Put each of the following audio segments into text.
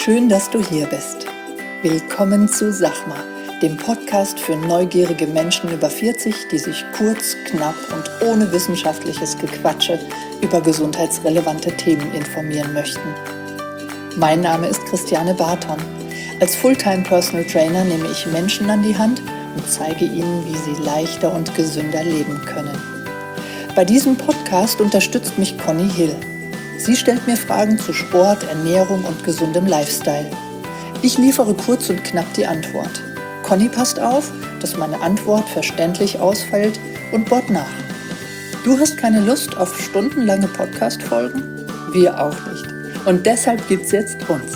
Schön, dass du hier bist. Willkommen zu Sachma, dem Podcast für neugierige Menschen über 40, die sich kurz, knapp und ohne wissenschaftliches Gequatsche über gesundheitsrelevante Themen informieren möchten. Mein Name ist Christiane Barton. Als Fulltime Personal Trainer nehme ich Menschen an die Hand und zeige ihnen, wie sie leichter und gesünder leben können. Bei diesem Podcast unterstützt mich Conny Hill. Sie stellt mir Fragen zu Sport, Ernährung und gesundem Lifestyle. Ich liefere kurz und knapp die Antwort. Conny passt auf, dass meine Antwort verständlich ausfällt und bohrt nach. Du hast keine Lust auf stundenlange Podcast-Folgen? Wir auch nicht. Und deshalb gibt's jetzt uns.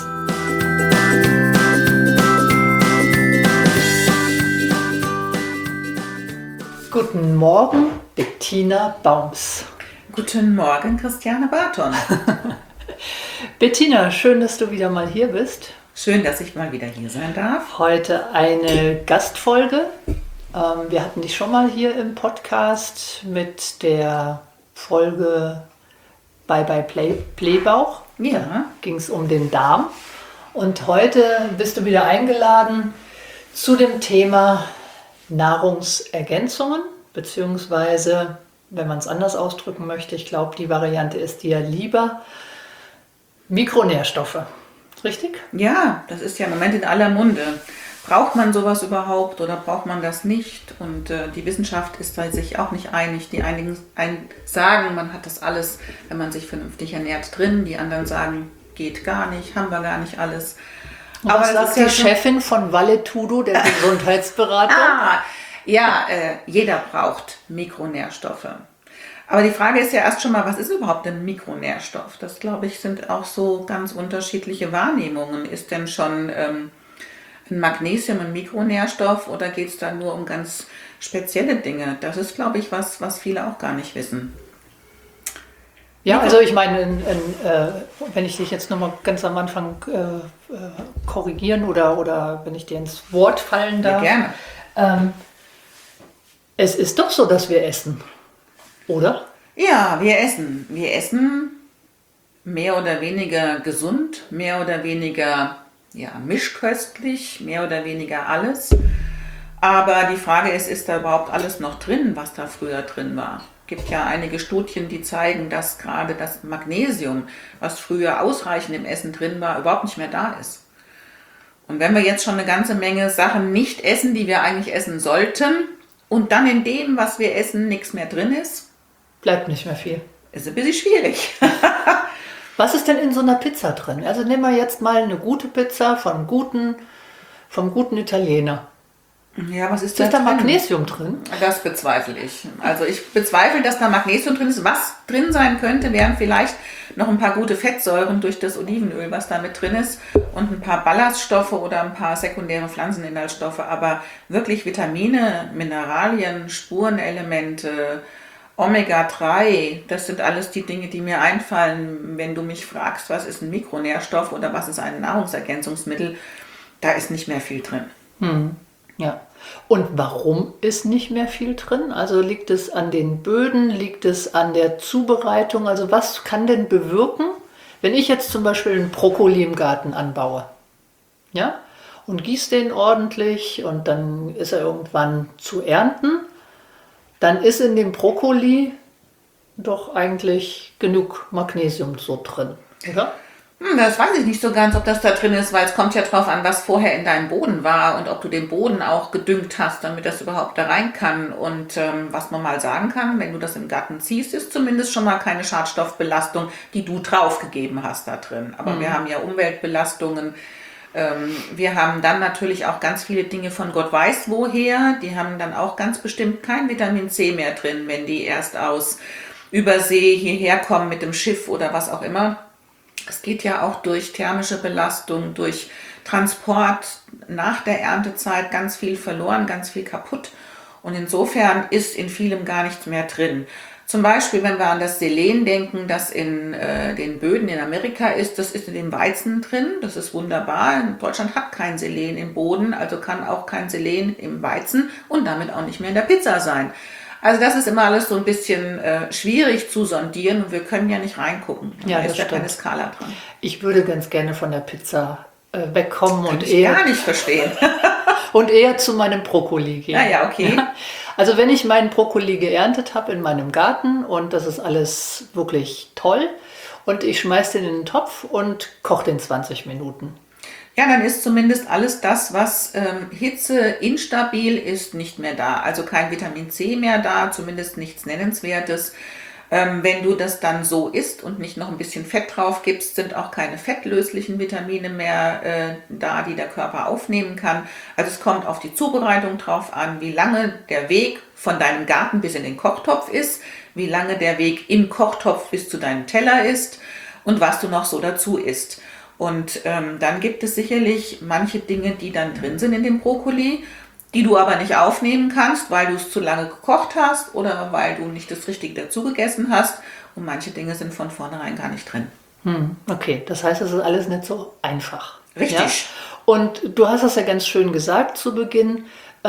Guten Morgen, Bettina Baums. Guten Morgen, Christiane Barton. Bettina, schön, dass du wieder mal hier bist. Schön, dass ich mal wieder hier sein darf. Heute eine Gastfolge. Wir hatten dich schon mal hier im Podcast mit der Folge Bye Bye Playbauch. Ja. Da ging es um den Darm. Und heute bist du wieder eingeladen zu dem Thema Nahrungsergänzungen, beziehungsweise, wenn man es anders ausdrücken möchte, ich glaube, die Variante ist dir lieber, Mikronährstoffe. Richtig? Ja, das ist ja im Moment in aller Munde. Braucht man sowas überhaupt oder braucht man das nicht? Und die Wissenschaft ist da sich auch nicht einig. Die einigen sagen, man hat das alles, wenn man sich vernünftig ernährt, drin. Die anderen sagen, geht gar nicht, haben wir gar nicht alles. Aber was sagt die Chefin von Valetudo, der Gesundheitsberatung? Jeder braucht Mikronährstoffe. Aber die Frage ist ja erst schon mal, was ist überhaupt ein Mikronährstoff? Das, glaube ich, sind auch so ganz unterschiedliche Wahrnehmungen. Ist denn schon ein Magnesium ein Mikronährstoff oder geht es da nur um ganz spezielle Dinge? Das ist, glaube ich, was viele auch gar nicht wissen. Ja, also ich meine, wenn ich dich jetzt nochmal ganz am Anfang korrigieren oder wenn ich dir ins Wort fallen darf. Ja, gerne. Es ist doch so, dass wir essen, oder? Ja, wir essen. Wir essen mehr oder weniger gesund, mehr oder weniger mischköstlich, mehr oder weniger alles. Aber die Frage ist da überhaupt alles noch drin, was da früher drin war? Es gibt ja einige Studien, die zeigen, dass gerade das Magnesium, was früher ausreichend im Essen drin war, überhaupt nicht mehr da ist. Und wenn wir jetzt schon eine ganze Menge Sachen nicht essen, die wir eigentlich essen sollten, und dann in dem, was wir essen, nichts mehr drin ist, bleibt nicht mehr viel. Ist ein bisschen schwierig. Was ist denn in so einer Pizza drin? Also nehmen wir jetzt mal eine gute Pizza vom guten Italiener. Ja, was ist da drin? Ist da Magnesium drin? Das bezweifle ich. Also ich bezweifle, dass da Magnesium drin ist. Was drin sein könnte, wären vielleicht noch ein paar gute Fettsäuren durch das Olivenöl, was da mit drin ist, und ein paar Ballaststoffe oder ein paar sekundäre Pflanzeninhaltsstoffe. Aber wirklich Vitamine, Mineralien, Spurenelemente, Omega-3, das sind alles die Dinge, die mir einfallen, wenn du mich fragst, was ist ein Mikronährstoff oder was ist ein Nahrungsergänzungsmittel. Da ist nicht mehr viel drin. Ja. Und warum ist nicht mehr viel drin? Also liegt es an den Böden, liegt es an der Zubereitung? Also was kann denn bewirken, wenn ich jetzt zum Beispiel einen Brokkoli im Garten anbaue, ja, und gieße den ordentlich und dann ist er irgendwann zu ernten, dann ist in dem Brokkoli doch eigentlich genug Magnesium so drin, oder? Das weiß ich nicht so ganz, ob das da drin ist, weil es kommt ja drauf an, was vorher in deinem Boden war und ob du den Boden auch gedüngt hast, damit das überhaupt da rein kann. Und was man mal sagen kann, wenn du das im Garten ziehst, ist zumindest schon mal keine Schadstoffbelastung, die du draufgegeben hast da drin. Aber wir haben ja Umweltbelastungen. Wir haben dann natürlich auch ganz viele Dinge von Gott weiß woher. Die haben dann auch ganz bestimmt kein Vitamin C mehr drin, wenn die erst aus Übersee hierher kommen mit dem Schiff oder was auch immer. Es geht ja auch durch thermische Belastung, durch Transport nach der Erntezeit ganz viel verloren, ganz viel kaputt. Und insofern ist in vielem gar nichts mehr drin. Zum Beispiel, wenn wir an das Selen denken, das in den Böden in Amerika ist, das ist in dem Weizen drin. Das ist wunderbar. Deutschland hat kein Selen im Boden, also kann auch kein Selen im Weizen und damit auch nicht mehr in der Pizza sein. Also das ist immer alles so ein bisschen schwierig zu sondieren und wir können ja nicht reingucken. Ja, da das ist ja stimmt. keine Skala dran. Ich würde ganz gerne von der Pizza wegkommen Kann und ich eher, gar nicht verstehen. und eher zu meinem Brokkoli gehen. Ja, okay. Ja. Also wenn ich meinen Brokkoli geerntet habe in meinem Garten und das ist alles wirklich toll und ich schmeiße den in den Topf und koche den 20 Minuten. Ja, dann ist zumindest alles das, was Hitze instabil ist, nicht mehr da. Also kein Vitamin C mehr da, zumindest nichts Nennenswertes. Wenn du das dann so isst und nicht noch ein bisschen Fett drauf gibst, sind auch keine fettlöslichen Vitamine mehr da, die der Körper aufnehmen kann. Also es kommt auf die Zubereitung drauf an, wie lange der Weg von deinem Garten bis in den Kochtopf ist, wie lange der Weg im Kochtopf bis zu deinem Teller ist und was du noch so dazu isst. Und dann gibt es sicherlich manche Dinge, die dann drin sind in dem Brokkoli, die du aber nicht aufnehmen kannst, weil du es zu lange gekocht hast oder weil du nicht das Richtige dazu gegessen hast. Und manche Dinge sind von vornherein gar nicht drin. Okay, das heißt, es ist alles nicht so einfach. Richtig. Ja? Und du hast es ja ganz schön gesagt zu Beginn,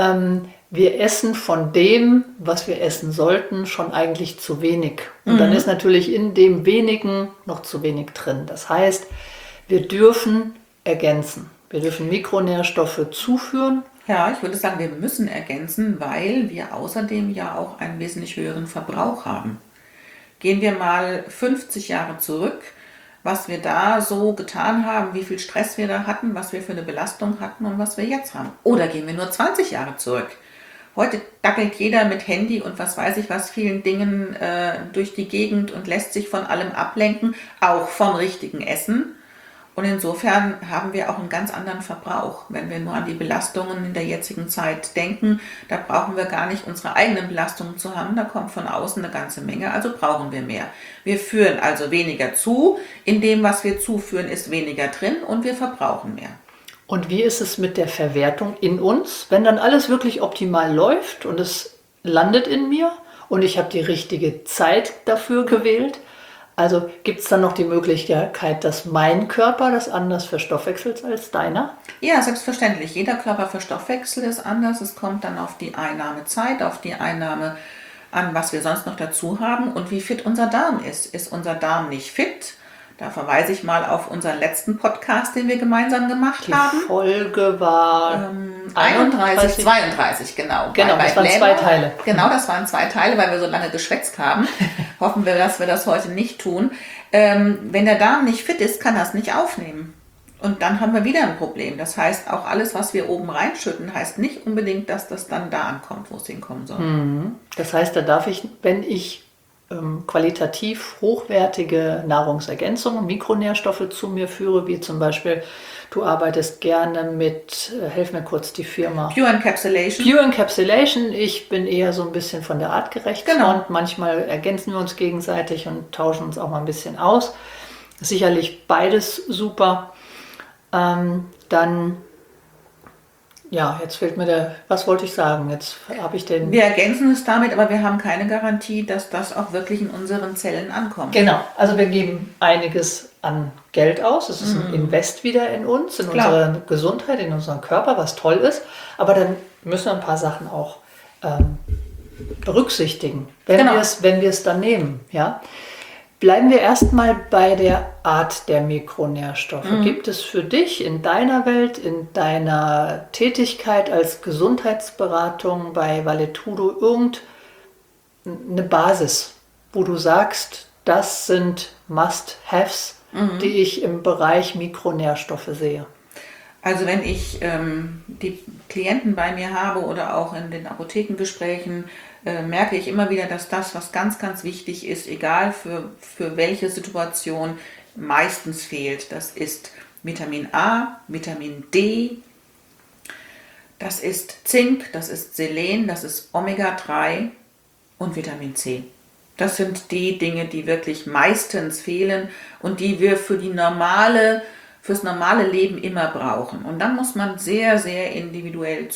wir essen von dem, was wir essen sollten, schon eigentlich zu wenig. Und dann ist natürlich in dem wenigen noch zu wenig drin. Das heißt, wir dürfen ergänzen. Wir dürfen Mikronährstoffe zuführen. Ja, ich würde sagen, wir müssen ergänzen, weil wir außerdem ja auch einen wesentlich höheren Verbrauch haben. Gehen wir mal 50 Jahre zurück, was wir da so getan haben, wie viel Stress wir da hatten, was wir für eine Belastung hatten und was wir jetzt haben. Oder gehen wir nur 20 Jahre zurück. Heute dackelt jeder mit Handy und was weiß ich was, vielen Dingen durch die Gegend und lässt sich von allem ablenken, auch vom richtigen Essen. Und insofern haben wir auch einen ganz anderen Verbrauch. Wenn wir nur an die Belastungen in der jetzigen Zeit denken, da brauchen wir gar nicht unsere eigenen Belastungen zu haben. Da kommt von außen eine ganze Menge, also brauchen wir mehr. Wir führen also weniger zu. In dem, was wir zuführen, ist weniger drin und wir verbrauchen mehr. Und wie ist es mit der Verwertung in uns? Wenn dann alles wirklich optimal läuft und es landet in mir und ich habe die richtige Zeit dafür gewählt, also gibt es dann noch die Möglichkeit, dass mein Körper das anders verstoffwechselt als deiner? Ja, selbstverständlich. Jeder Körper verstoffwechselt es anders. Es kommt dann auf die Einnahmezeit, auf die Einnahme an, was wir sonst noch dazu haben und wie fit unser Darm ist. Ist unser Darm nicht fit? Da verweise ich mal auf unseren letzten Podcast, den wir gemeinsam gemacht haben. Die Folge war 32, genau. Genau, das waren 2 Teile. Genau, das waren 2 Teile, weil wir so lange geschwätzt haben. Hoffen wir, dass wir das heute nicht tun. Wenn der Darm nicht fit ist, kann er es nicht aufnehmen. Und dann haben wir wieder ein Problem. Das heißt, auch alles, was wir oben reinschütten, heißt nicht unbedingt, dass das dann da ankommt, wo es hinkommen soll. Das heißt, da darf ich, wenn ich qualitativ hochwertige Nahrungsergänzungen, Mikronährstoffe zu mir führe, wie zum Beispiel, du arbeitest gerne mit, helf mir kurz die Firma. Pure Encapsulation. Pure Encapsulation, ich bin eher so ein bisschen von der artgerecht. Genau. Und manchmal ergänzen wir uns gegenseitig und tauschen uns auch mal ein bisschen aus. Sicherlich beides super. Dann, ja, jetzt fehlt mir was wollte ich sagen? Jetzt habe ich den... Wir ergänzen es damit, aber wir haben keine Garantie, dass das auch wirklich in unseren Zellen ankommt. Genau, also wir geben einiges an Geld aus. Es ist ein Invest wieder in uns, in unsere Gesundheit, in unseren Körper, was toll ist. Aber dann müssen wir ein paar Sachen auch berücksichtigen, wenn wir es dann nehmen. Ja? Bleiben wir erstmal bei der Art der Mikronährstoffe. Gibt es für dich in deiner Welt, in deiner Tätigkeit als Gesundheitsberatung bei Valetudo irgendeine Basis, wo du sagst, das sind Must-Haves, die ich im Bereich Mikronährstoffe sehe? Also wenn ich die Klienten bei mir habe oder auch in den Apothekengesprächen, merke ich immer wieder, dass das, was ganz, ganz wichtig ist, egal für welche Situation, meistens fehlt. Das ist Vitamin A, Vitamin D, das ist Zink, das ist Selen, das ist Omega-3 und Vitamin C. Das sind die Dinge, die wirklich meistens fehlen und die wir fürs normale Leben immer brauchen. Und dann muss man sehr, sehr individuell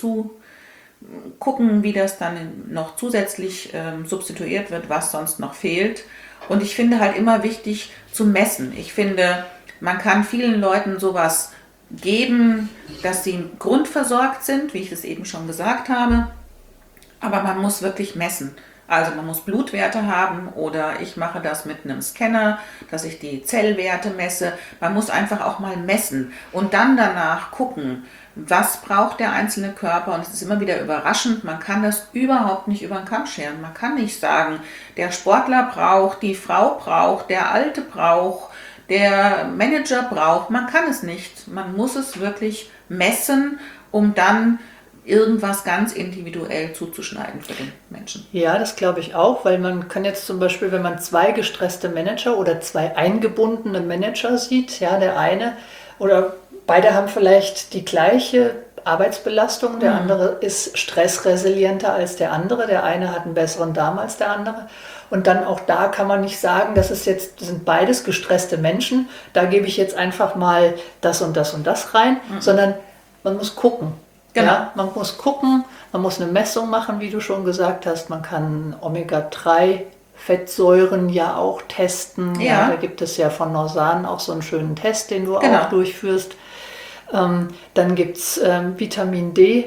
gucken, wie das dann noch zusätzlich substituiert wird, was sonst noch fehlt. Und ich finde halt immer wichtig zu messen. Ich finde, man kann vielen Leuten sowas geben, dass sie grundversorgt sind, wie ich es eben schon gesagt habe. Aber man muss wirklich messen. Also man muss Blutwerte haben oder ich mache das mit einem Scanner, dass ich die Zellwerte messe. Man muss einfach auch mal messen und dann danach gucken, was braucht der einzelne Körper. Und es ist immer wieder überraschend, man kann das überhaupt nicht über den Kamm scheren. Man kann nicht sagen, der Sportler braucht, die Frau braucht, der Alte braucht, der Manager braucht. Man kann es nicht. Man muss es wirklich messen, um dann irgendwas ganz individuell zuzuschneiden für den Menschen. Ja, das glaube ich auch, weil man kann jetzt zum Beispiel, wenn man 2 gestresste Manager oder 2 eingebundene Manager sieht, ja, der eine oder beide haben vielleicht die gleiche Arbeitsbelastung, der andere ist stressresilienter als der andere, der eine hat einen besseren Darm als der andere. Und dann auch da kann man nicht sagen, das sind beides gestresste Menschen, da gebe ich jetzt einfach mal das und das und das rein, sondern man muss gucken. Genau. Ja, man muss gucken, man muss eine Messung machen, wie du schon gesagt hast. Man kann Omega-3-Fettsäuren ja auch testen. Ja. Da gibt es ja von Norsan auch so einen schönen Test, den du Genau. auch durchführst. Dann gibt es Vitamin D.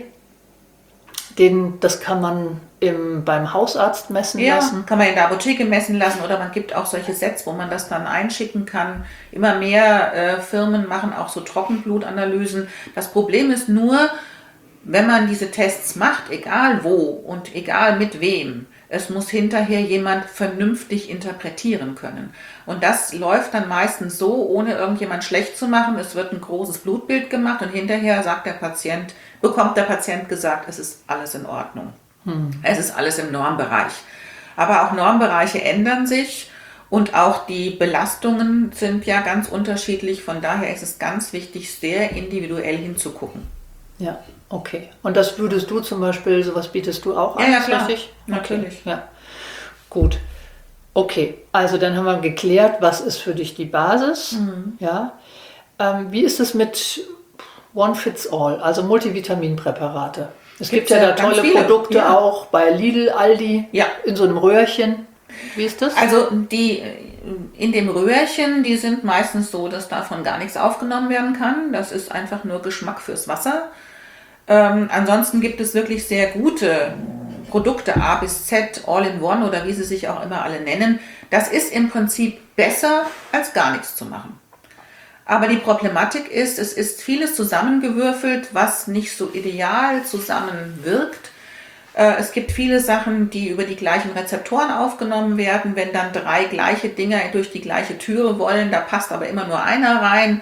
Das kann man beim Hausarzt messen lassen. Kann man in der Apotheke messen lassen oder man gibt auch solche Sets, wo man das dann einschicken kann. Immer mehr Firmen machen auch so Trockenblutanalysen. Das Problem ist nur, wenn man diese Tests macht, egal wo und egal mit wem, es muss hinterher jemand vernünftig interpretieren können. Und das läuft dann meistens so, ohne irgendjemand schlecht zu machen. Es wird ein großes Blutbild gemacht und hinterher bekommt der Patient gesagt, es ist alles in Ordnung. Es ist alles im Normbereich. Aber auch Normbereiche ändern sich und auch die Belastungen sind ja ganz unterschiedlich. Von daher ist es ganz wichtig, sehr individuell hinzugucken. Ja, okay. Und das würdest du zum Beispiel, sowas bietest du auch an? Ja, klar. Richtig? Natürlich. Okay. Ja, gut. Okay, also dann haben wir geklärt, was ist für dich die Basis. Ja. Wie ist es mit One Fits All, also Multivitaminpräparate? Es gibt ja da tolle Produkte auch bei Lidl, Aldi, in so einem Röhrchen. Wie ist das? Also die in dem Röhrchen, die sind meistens so, dass davon gar nichts aufgenommen werden kann. Das ist einfach nur Geschmack fürs Wasser. Ansonsten gibt es wirklich sehr gute Produkte, A bis Z, All-in-One oder wie sie sich auch immer alle nennen. Das ist im Prinzip besser, als gar nichts zu machen. Aber die Problematik ist, es ist vieles zusammengewürfelt, was nicht so ideal zusammenwirkt. Es gibt viele Sachen, die über die gleichen Rezeptoren aufgenommen werden. Wenn dann 3 gleiche Dinger durch die gleiche Türe wollen, da passt aber immer nur einer rein.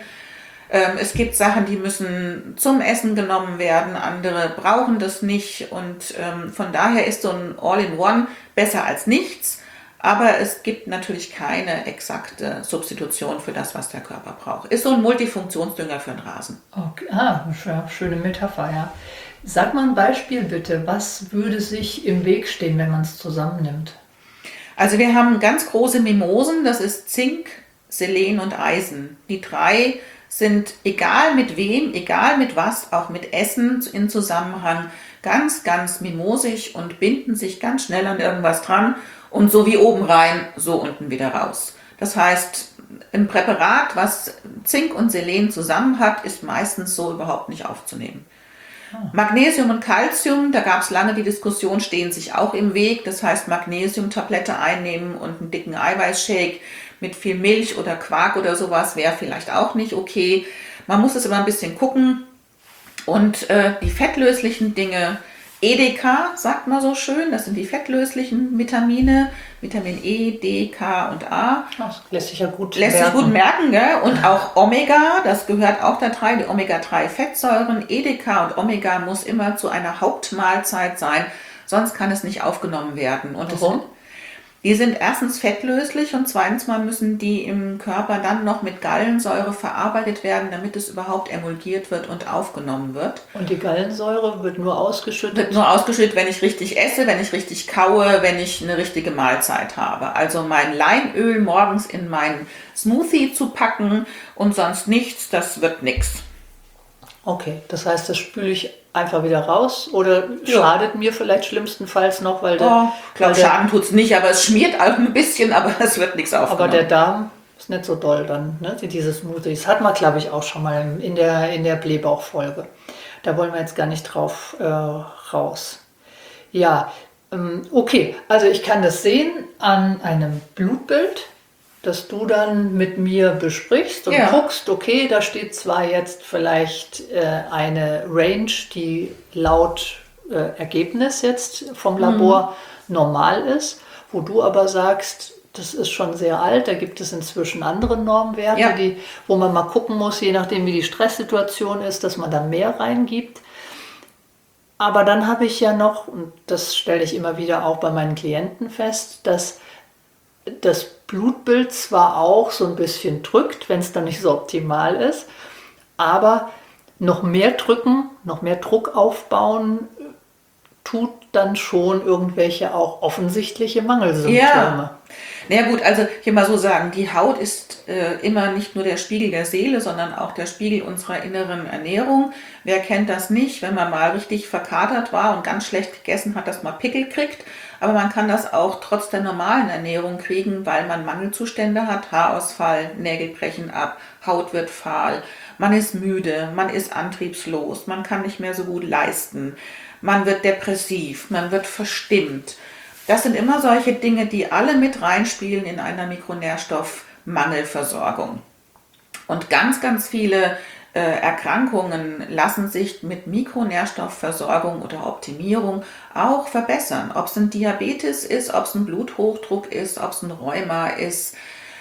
Es gibt Sachen, die müssen zum Essen genommen werden, andere brauchen das nicht. Und von daher ist so ein All-in-One besser als nichts. Aber es gibt natürlich keine exakte Substitution für das, was der Körper braucht. Ist so ein Multifunktionsdünger für den Rasen. Okay. Schöne Metapher, ja. Sag mal ein Beispiel bitte. Was würde sich im Weg stehen, wenn man es zusammennimmt? Also wir haben ganz große Mimosen, das ist Zink, Selen und Eisen. Die 3 sind egal mit wem, egal mit was, auch mit Essen in Zusammenhang, ganz, ganz mimosig und binden sich ganz schnell an irgendwas dran und so wie oben rein, so unten wieder raus. Das heißt, ein Präparat, was Zink und Selen zusammen hat, ist meistens so überhaupt nicht aufzunehmen. Magnesium und Calcium, da gab es lange die Diskussion, stehen sich auch im Weg. Das heißt, Magnesiumtablette einnehmen und einen dicken Eiweißshake mit viel Milch oder Quark oder sowas wäre vielleicht auch nicht okay. Man muss es immer ein bisschen gucken. Und die fettlöslichen Dinge, EDK sagt man so schön, das sind die fettlöslichen Vitamine, Vitamin E, D, K und A. Das lässt sich ja gut Lässt sich gut merken, gell? Und auch Omega, das gehört auch da rein, die Omega-3-Fettsäuren. EDK und Omega muss immer zu einer Hauptmahlzeit sein, sonst kann es nicht aufgenommen werden. Und warum? Die sind erstens fettlöslich und zweitens mal müssen die im Körper dann noch mit Gallensäure verarbeitet werden, damit es überhaupt emulgiert wird und aufgenommen wird. Und die Gallensäure wird nur ausgeschüttet? Wird nur ausgeschüttet, wenn ich richtig esse, wenn ich richtig kaue, wenn ich eine richtige Mahlzeit habe. Also mein Leinöl morgens in meinen Smoothie zu packen und sonst nichts, das wird nichts. Okay, das heißt, das spüle ich einfach wieder raus oder schadet mir vielleicht schlimmstenfalls noch, weil der... Ich glaube, Schaden tut es nicht, aber es schmiert auch ein bisschen, aber es wird nichts aufgenommen. Aber der Darm ist nicht so doll dann, ne? Diese Smoothies. Hat man, glaube ich, auch schon mal in der Blähbauch-Folge. Da wollen wir jetzt gar nicht drauf raus. Ja, Okay, also ich kann das sehen an einem Blutbild, das du dann mit mir besprichst und guckst, okay, da steht zwar jetzt vielleicht eine Range, die laut Ergebnis jetzt vom Labor normal ist, wo du aber sagst, das ist schon sehr alt, da gibt es inzwischen andere Normwerte, wo man mal gucken muss, je nachdem wie die Stresssituation ist, dass man da mehr reingibt. Aber dann habe ich ja noch, und das stelle ich immer wieder auch bei meinen Klienten fest, dass das Blutbild zwar auch so ein bisschen drückt, wenn es dann nicht so optimal ist, aber noch mehr drücken, noch mehr Druck aufbauen, tut dann schon irgendwelche auch offensichtliche Mangelsymptome. Ja. Na ja gut, also ich will mal so sagen, die Haut ist immer nicht nur der Spiegel der Seele, sondern auch der Spiegel unserer inneren Ernährung. Wer kennt das nicht, wenn man mal richtig verkatert war und ganz schlecht gegessen hat, dass man Pickel kriegt. Aber man kann das auch trotz der normalen Ernährung kriegen, weil man Mangelzustände hat, Haarausfall, Nägel brechen ab, Haut wird fahl, man ist müde, man ist antriebslos, man kann nicht mehr so gut leisten, man wird depressiv, man wird verstimmt. Das sind immer solche Dinge, die alle mit reinspielen in einer Mikronährstoffmangelversorgung. Und ganz, ganz viele Erkrankungen lassen sich mit Mikronährstoffversorgung oder Optimierung auch verbessern. Ob es ein Diabetes ist, ob es ein Bluthochdruck ist, ob es ein Rheuma ist.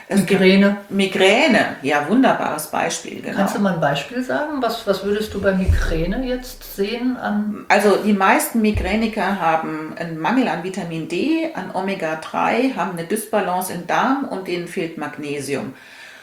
Migräne, ja, wunderbares Beispiel. Genau. Kannst du mal ein Beispiel sagen? Was würdest du bei Migräne jetzt sehen? Also die meisten Migräniker haben einen Mangel an Vitamin D, an Omega-3, haben eine Dysbalance im Darm und denen fehlt Magnesium.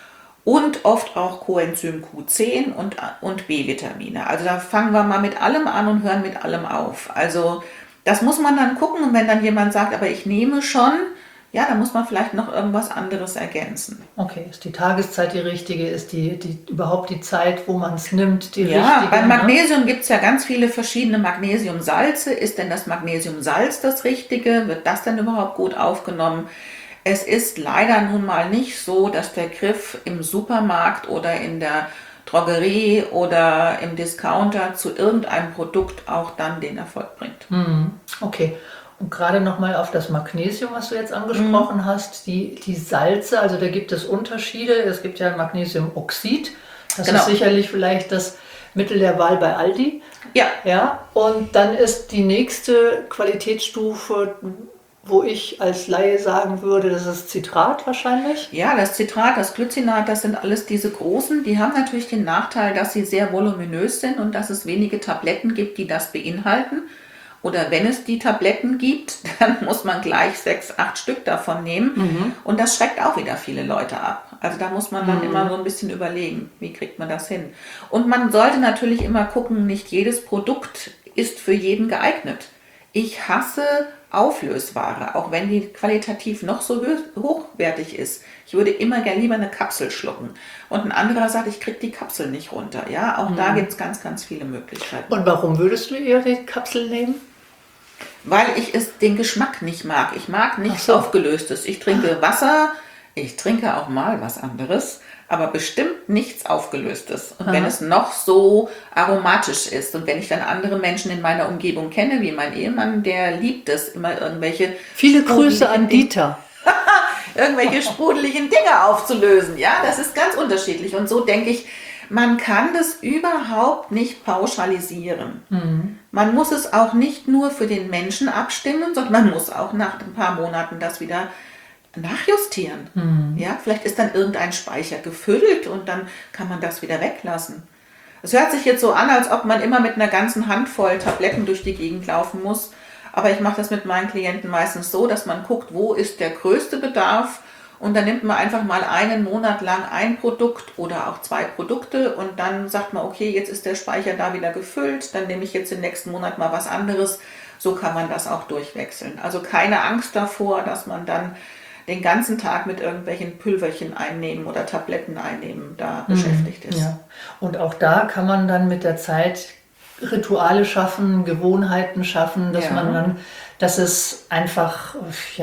Und oft auch Coenzym Q10 und B-Vitamine. Also da fangen wir mal mit allem an und hören mit allem auf. Also das muss man dann gucken, und wenn dann jemand sagt, aber ich nehme schon, ja, da muss man vielleicht noch irgendwas anderes ergänzen. Okay, ist die Tageszeit die richtige? Ist die überhaupt die Zeit, wo man es nimmt, die richtige? Ja, beim Magnesium gibt es ja ganz viele verschiedene Magnesiumsalze. Ist denn das Magnesiumsalz das Richtige? Wird das denn überhaupt gut aufgenommen? Es ist leider nun mal nicht so, dass der Griff im Supermarkt oder in der Drogerie oder im Discounter zu irgendeinem Produkt auch dann den Erfolg bringt. Okay. Und gerade nochmal auf das Magnesium, was du jetzt angesprochen hast, die Salze, also da gibt es Unterschiede. Es gibt ja Magnesiumoxid, das ist sicherlich vielleicht das Mittel der Wahl bei Aldi. Ja. Und dann ist die nächste Qualitätsstufe, wo ich als Laie sagen würde, das ist Citrat wahrscheinlich. Ja, das Citrat, das Glycinat, das sind alles diese großen. Die haben natürlich den Nachteil, dass sie sehr voluminös sind und dass es wenige Tabletten gibt, die das beinhalten. Oder wenn es die Tabletten gibt, dann muss man gleich 6, 8 Stück davon nehmen. Und das schreckt auch wieder viele Leute ab. Also da muss man dann immer so ein bisschen überlegen, wie kriegt man das hin. Und man sollte natürlich immer gucken, nicht jedes Produkt ist für jeden geeignet. Ich hasse Auflösware, auch wenn die qualitativ noch so hochwertig ist. Ich würde immer gerne lieber eine Kapsel schlucken. Und ein anderer sagt, ich kriege die Kapsel nicht runter. Ja, auch da gibt es ganz, ganz viele Möglichkeiten. Und warum würdest du eher die Kapsel nehmen? Weil ich den Geschmack nicht mag. Ich mag nichts Aufgelöstes. Ich trinke Wasser, ich trinke auch mal was anderes, aber bestimmt nichts Aufgelöstes. Und wenn es noch so aromatisch ist und wenn ich dann andere Menschen in meiner Umgebung kenne, wie mein Ehemann, der liebt es, immer irgendwelche... Viele Grüße an Dieter. irgendwelche sprudeligen Dinge aufzulösen. Ja, das ist ganz unterschiedlich. Und so denke ich, man kann das überhaupt nicht pauschalisieren. Man muss es auch nicht nur für den Menschen abstimmen, sondern man muss auch nach ein paar Monaten das wieder nachjustieren. Ja, vielleicht ist dann irgendein Speicher gefüllt und dann kann man das wieder weglassen. Es hört sich jetzt so an, als ob man immer mit einer ganzen Handvoll Tabletten durch die Gegend laufen muss. Aber ich mache das mit meinen Klienten meistens so, dass man guckt, wo ist der größte Bedarf, und dann nimmt man einfach mal einen Monat lang ein Produkt oder auch 2 Produkte und dann sagt man, okay, jetzt ist der Speicher da wieder gefüllt, dann nehme ich jetzt den nächsten Monat mal was anderes. So kann man das auch durchwechseln. Also keine Angst davor, dass man dann den ganzen Tag mit irgendwelchen Pülverchen einnehmen oder Tabletten einnehmen da beschäftigt ist. Ja. Und auch da kann man dann mit der Zeit Rituale schaffen, Gewohnheiten schaffen, dass man dann, dass es einfach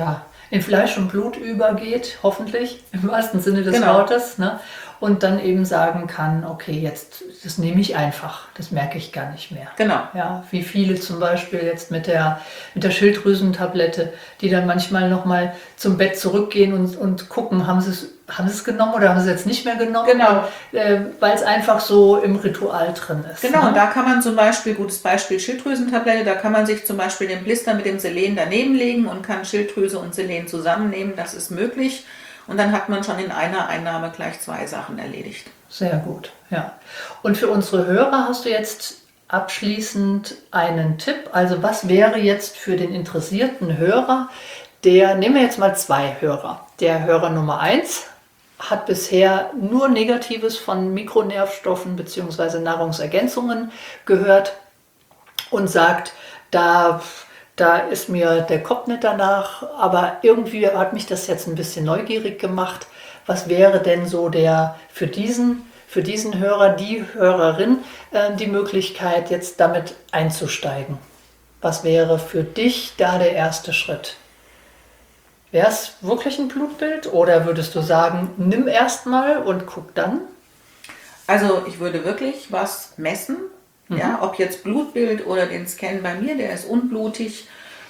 in Fleisch und Blut übergeht, hoffentlich, im wahrsten Sinne des Genau. Wortes. Ne? Und dann eben sagen kann, okay, jetzt, das nehme ich einfach, das merke ich gar nicht mehr. Genau. Ja, wie viele zum Beispiel jetzt mit der Schilddrüsentablette, die dann manchmal nochmal zum Bett zurückgehen und gucken, haben sie es genommen oder haben sie es jetzt nicht mehr genommen? Genau. Weil es einfach so im Ritual drin ist. Genau, ne? und da kann man zum Beispiel, gutes Beispiel Schilddrüsentablette, da kann man sich zum Beispiel den Blister mit dem Selen daneben legen und kann Schilddrüse und Selen zusammennehmen, das ist möglich. Und dann hat man schon in einer Einnahme gleich 2 Sachen erledigt. Sehr gut, ja. Und für unsere Hörer hast du jetzt abschließend einen Tipp. Also was wäre jetzt für den interessierten Hörer, nehmen wir jetzt mal 2 Hörer. Der Hörer Nummer 1 hat bisher nur Negatives von Mikronährstoffen bzw. Nahrungsergänzungen gehört und sagt, da ist mir der Kopf nicht danach, aber irgendwie hat mich das jetzt ein bisschen neugierig gemacht. Was wäre denn so für diesen Hörer, die Hörerin, die Möglichkeit, jetzt damit einzusteigen? Was wäre für dich da der erste Schritt? Wäre es wirklich ein Blutbild oder würdest du sagen, nimm erst mal und guck dann? Also ich würde wirklich was messen, ja, ob jetzt Blutbild oder den Scan bei mir, der ist unblutig.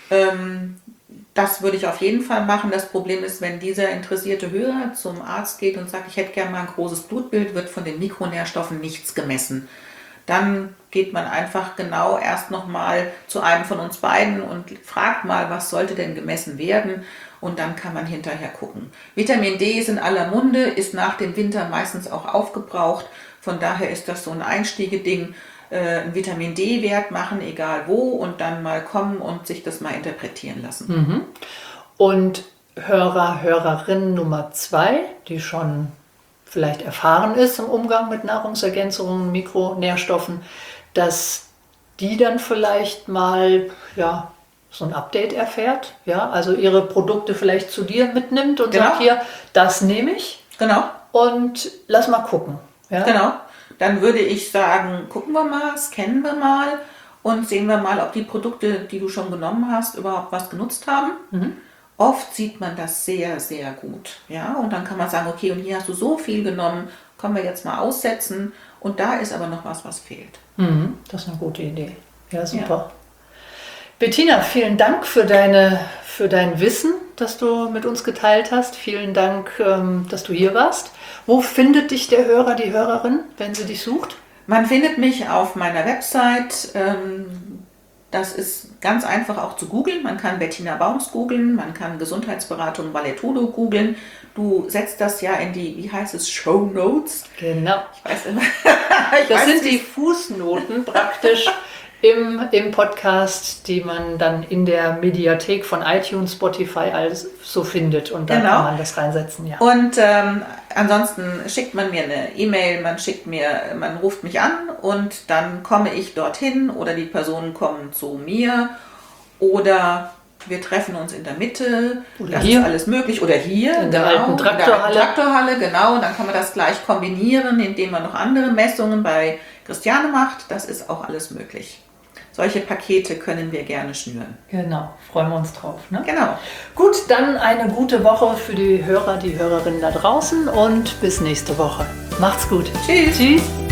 Das würde ich auf jeden Fall machen. Das Problem ist, wenn dieser interessierte Hörer zum Arzt geht und sagt, ich hätte gerne mal ein großes Blutbild, wird von den Mikronährstoffen nichts gemessen. Dann geht man einfach genau erst nochmal zu einem von uns beiden und fragt mal, was sollte denn gemessen werden, und dann kann man hinterher gucken. Vitamin D ist in aller Munde, ist nach dem Winter meistens auch aufgebraucht, von daher ist das so ein Einstiegeding. Einen Vitamin D-Wert machen, egal wo, und dann mal kommen und sich das mal interpretieren lassen. Und Hörerin Nummer 2, die schon vielleicht erfahren ist im Umgang mit Nahrungsergänzungen, Mikronährstoffen, dass die dann vielleicht mal so ein Update erfährt, also ihre Produkte vielleicht zu dir mitnimmt und sagt, hier, das nehme ich. Genau. Und lass mal gucken. Ja? Genau. Dann würde ich sagen, gucken wir mal, scannen wir mal und sehen wir mal, ob die Produkte, die du schon genommen hast, überhaupt was genutzt haben. Oft sieht man das sehr, sehr gut. Ja? Und dann kann man sagen, okay, und hier hast du so viel genommen, können wir jetzt mal aussetzen. Und da ist aber noch was fehlt. Das ist eine gute Idee. Ja, super. Ja. Bettina, vielen Dank für dein Wissen, das du mit uns geteilt hast. Vielen Dank, dass du hier warst. Wo findet dich der Hörer, die Hörerin, wenn sie dich sucht? Man findet mich auf meiner Website. Das ist ganz einfach auch zu googeln. Man kann Bettina Baums googeln, man kann Gesundheitsberatung Valetudo googeln. Du setzt das ja in die, wie heißt es, Show Notes. Genau. Ich weiß immer. Das sind die Fußnoten praktisch im Podcast, die man dann in der Mediathek von iTunes, Spotify alles so findet, und dann kann man das reinsetzen. Ja. Und ansonsten schickt man mir eine E-Mail, man ruft mich an und dann komme ich dorthin oder die Personen kommen zu mir oder wir treffen uns in der Mitte. Oder das hier. Ist alles möglich. Oder hier. In der alten Traktorhalle. In der Traktorhalle, genau. Und dann kann man das gleich kombinieren, indem man noch andere Messungen bei Christiane macht. Das ist auch alles möglich. Solche Pakete können wir gerne schnüren. Genau, freuen wir uns drauf. Ne? Genau. Gut, dann eine gute Woche für die Hörer, die Hörerinnen da draußen und bis nächste Woche. Macht's gut. Tschüss. Tschüss.